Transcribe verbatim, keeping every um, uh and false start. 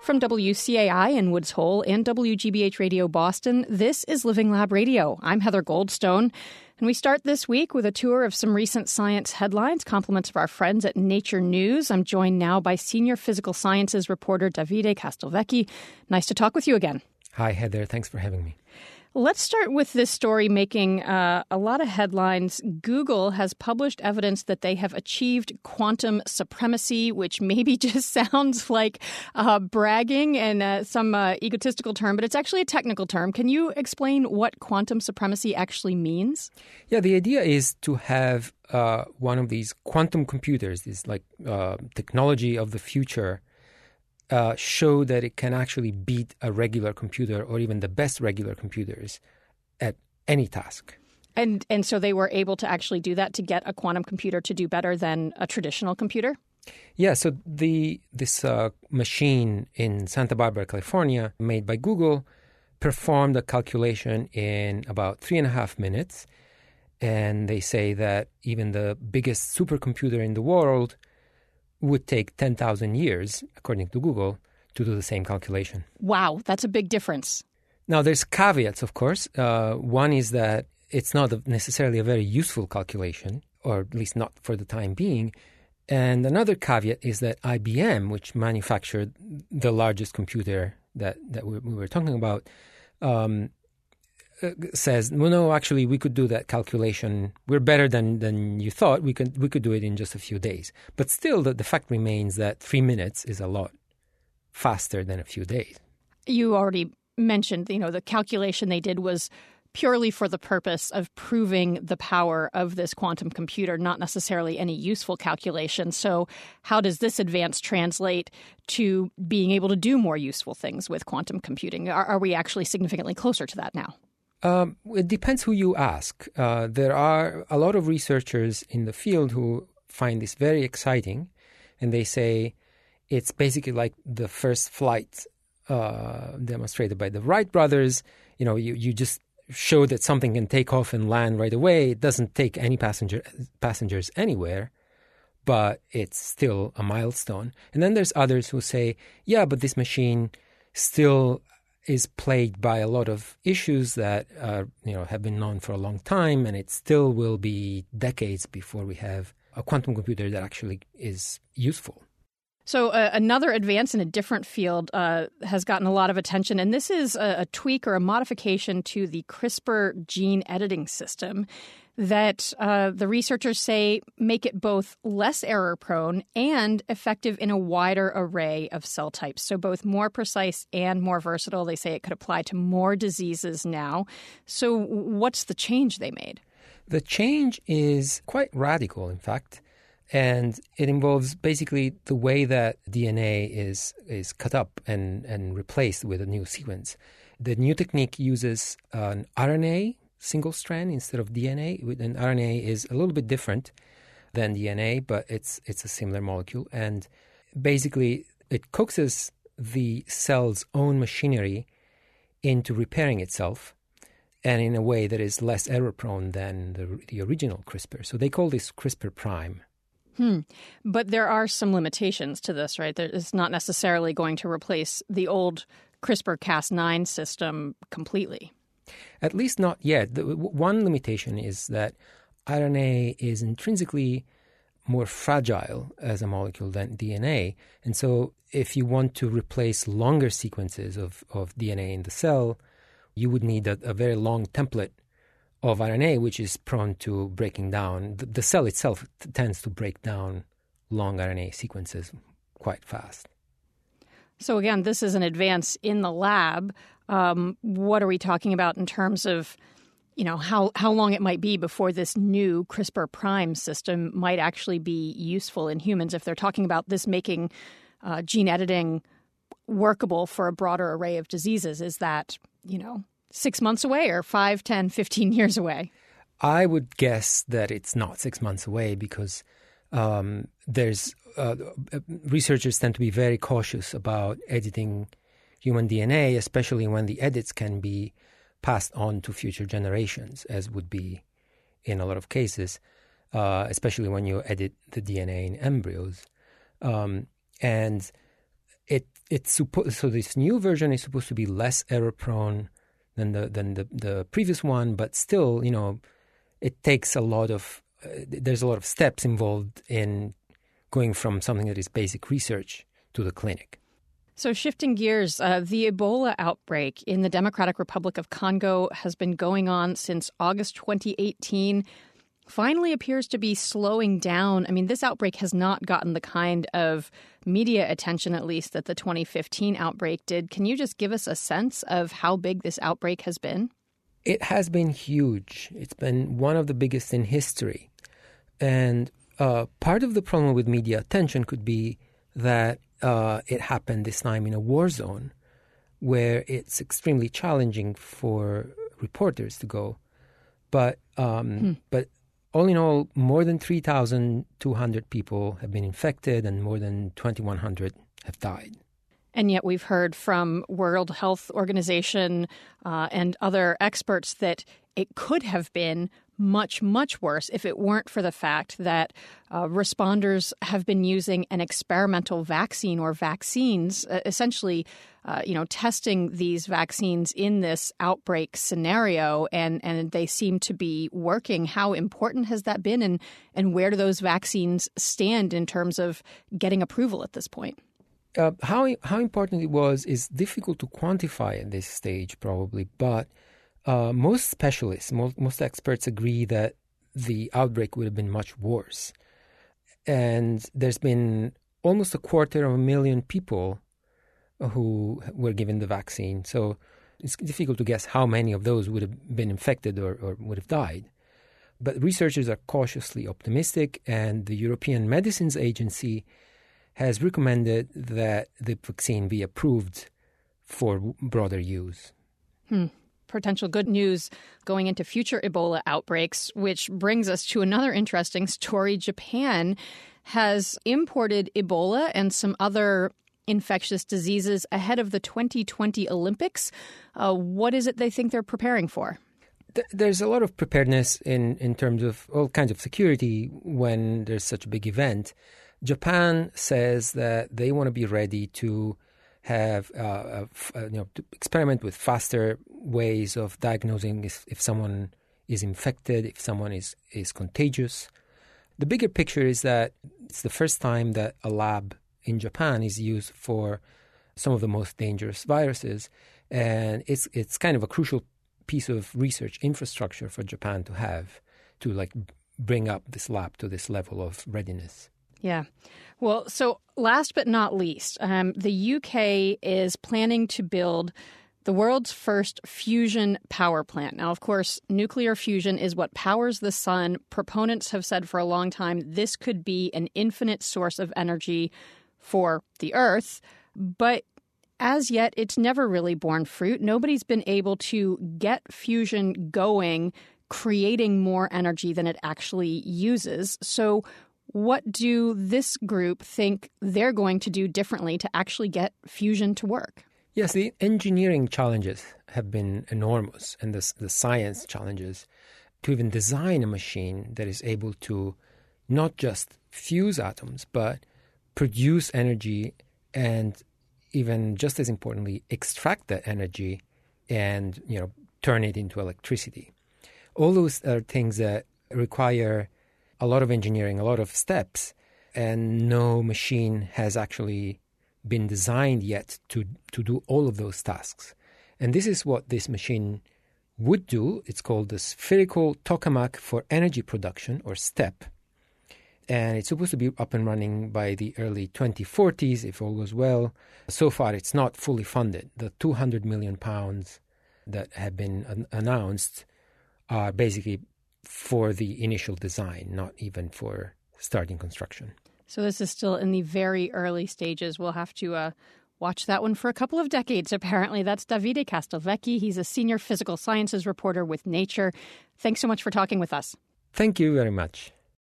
From W C A I in Woods Hole and W G B H Radio Boston, this is Living Lab Radio. I'm Heather Goldstone, and we start this week with a tour of some recent science headlines, compliments of our friends at Nature News. I'm joined now by Senior Physical Sciences reporter Davide Castelvecchi. Nice to talk with you again. Hi, Heather. Thanks for having me. Let's start with this story making uh, a lot of headlines. Google has published evidence that they have achieved quantum supremacy, which maybe just sounds like uh, bragging and uh, some uh, egotistical term, but it's actually a technical term. Can you explain what quantum supremacy actually means? Yeah, the idea is to have uh, one of these quantum computers, this like uh, technology of the future, Uh, show that it can actually beat a regular computer or even the best regular computers at any task. And and so they were able to actually do that to get a quantum computer to do better than a traditional computer? Yeah, so the this uh, machine in Santa Barbara, California, made by Google, performed a calculation in about three and a half minutes. And they say that even the biggest supercomputer in the world would take ten thousand years, according to Google, to do the same calculation. Wow, that's a big difference. Now, there's caveats, of course. Uh, one is that it's not necessarily a very useful calculation, or at least not for the time being. And another caveat is that I B M, which manufactured the largest computer that, that we, we were talking about, um, says, well, no, actually, we could do that calculation. We're better than, than you thought. We could we could do it in just a few days. But still, the, the fact remains that three minutes is a lot faster than a few days. You already mentioned, you know, the calculation they did was purely for the purpose of proving the power of this quantum computer, not necessarily any useful calculation. So how does this advance translate to being able to do more useful things with quantum computing? Are, are we actually significantly closer to that now? Um, it depends who you ask. Uh, there are a lot of researchers in the field who find this very exciting, and they say it's basically like the first flight uh, demonstrated by the Wright brothers. You know, you, you just show that something can take off and land right away. It doesn't take any passenger passengers anywhere, but it's still a milestone. And then there's others who say, yeah, but this machine still is plagued by a lot of issues that uh, you know have been known for a long time, and it still will be decades before we have a quantum computer that actually is useful. So uh, another advance in a different field uh, has gotten a lot of attention, and this is a, a tweak or a modification to the CRISPR gene editing system that uh, the researchers say make it both less error-prone and effective in a wider array of cell types. So both more precise and more versatile. They say it could apply to more diseases now. So what's the change they made? The change is quite radical, in fact, and it involves basically the way that D N A is is cut up and, and replaced with a new sequence. The new technique uses an R N A single strand instead of D N A. And R N A is a little bit different than D N A, but it's it's a similar molecule. And basically, it coaxes the cell's own machinery into repairing itself, and in a way that is less error-prone than the, the original CRISPR. So they call this CRISPR prime. Hmm. But there are some limitations to this, right? There, it's not necessarily going to replace the old CRISPR Cas nine system completely. At least not yet. The, one limitation is that R N A is intrinsically more fragile as a molecule than D N A. And so if you want to replace longer sequences of, of D N A in the cell, you would need a, a very long template of R N A, which is prone to breaking down. The, the cell itself t- tends to break down long R N A sequences quite fast. So again, this is an advance in the lab. Um, what are we talking about in terms of, you know, how, how long it might be before this new CRISPR prime system might actually be useful in humans if they're talking about this making uh, gene editing workable for a broader array of diseases? Is that, you know, six months away or five, ten, fifteen years away? I would guess that it's not six months away because um, there's uh, researchers tend to be very cautious about editing human D N A, especially when the edits can be passed on to future generations, as would be in a lot of cases, uh, especially when you edit the D N A in embryos. Um, and it it's supposed so this new version is supposed to be less error prone than the than the, the previous one, but still, you know, it takes a lot of uh, there's a lot of steps involved in going from something that is basic research to the clinic. So shifting gears, uh, the Ebola outbreak in the Democratic Republic of Congo has been going on since August twenty eighteen. Finally appears to be slowing down. I mean, this outbreak has not gotten the kind of media attention, at least, that the twenty fifteen outbreak did. Can you just give us a sense of how big this outbreak has been? It has been huge. It's been one of the biggest in history. And uh, part of the problem with media attention could be that uh, it happened this time in a war zone where it's extremely challenging for reporters to go. But um, hmm. but all in all, more than three thousand two hundred people have been infected and more than twenty-one hundred have died. And yet we've heard from World Health Organization uh, and other experts that it could have been much, much worse if it weren't for the fact that uh, responders have been using an experimental vaccine or vaccines, uh, essentially, uh, you know, testing these vaccines in this outbreak scenario, and, and they seem to be working. How important has that been, and, and where do those vaccines stand in terms of getting approval at this point? Uh, how how important it was is difficult to quantify at this stage, probably, but Uh, most specialists, most, most experts agree that the outbreak would have been much worse. And there's been almost a quarter of a million people who were given the vaccine. So it's difficult to guess how many of those would have been infected or, or would have died. But researchers are cautiously optimistic, and the European Medicines Agency has recommended that the vaccine be approved for broader use. Hmm. Potential good news going into future Ebola outbreaks, which brings us to another interesting story. Japan has imported Ebola and some other infectious diseases ahead of the twenty twenty Olympics. Uh, what is it they think they're preparing for? There's a lot of preparedness in, in terms of all kinds of security when there's such a big event. Japan says that they want to be ready to have uh, uh, you know, to experiment with faster ways of diagnosing if, if someone is infected, if someone is, is contagious. The bigger picture is that it's the first time that a lab in Japan is used for some of the most dangerous viruses, and it's it's kind of a crucial piece of research infrastructure for Japan to have to like bring up this lab to this level of readiness. Yeah. Well, so last but not least, um, the U K is planning to build the world's first fusion power plant. Now, of course, nuclear fusion is what powers the sun. Proponents have said for a long time this could be an infinite source of energy for the Earth. But as yet, it's never really borne fruit. Nobody's been able to get fusion going, creating more energy than it actually uses. So what do this group think they're going to do differently to actually get fusion to work? Yes, the engineering challenges have been enormous, and the, the science challenges to even design a machine that is able to not just fuse atoms, but produce energy and even just as importantly, extract that energy and, you know, turn it into electricity. All those are things that require a lot of engineering, a lot of steps, and no machine has actually been designed yet to, to do all of those tasks. And this is what this machine would do. It's called the Spherical Tokamak for Energy Production, or STEP. And it's supposed to be up and running by the early twenty forties, if all goes well. So far, it's not fully funded. The two hundred million pounds that have been an- announced are basically for the initial design, not even for starting construction. So this is still in the very early stages. We'll have to uh, watch that one for a couple of decades, apparently. That's Davide Castelvecchi. He's a senior physical sciences reporter with Nature. Thanks so much for talking with us. Thank you very much.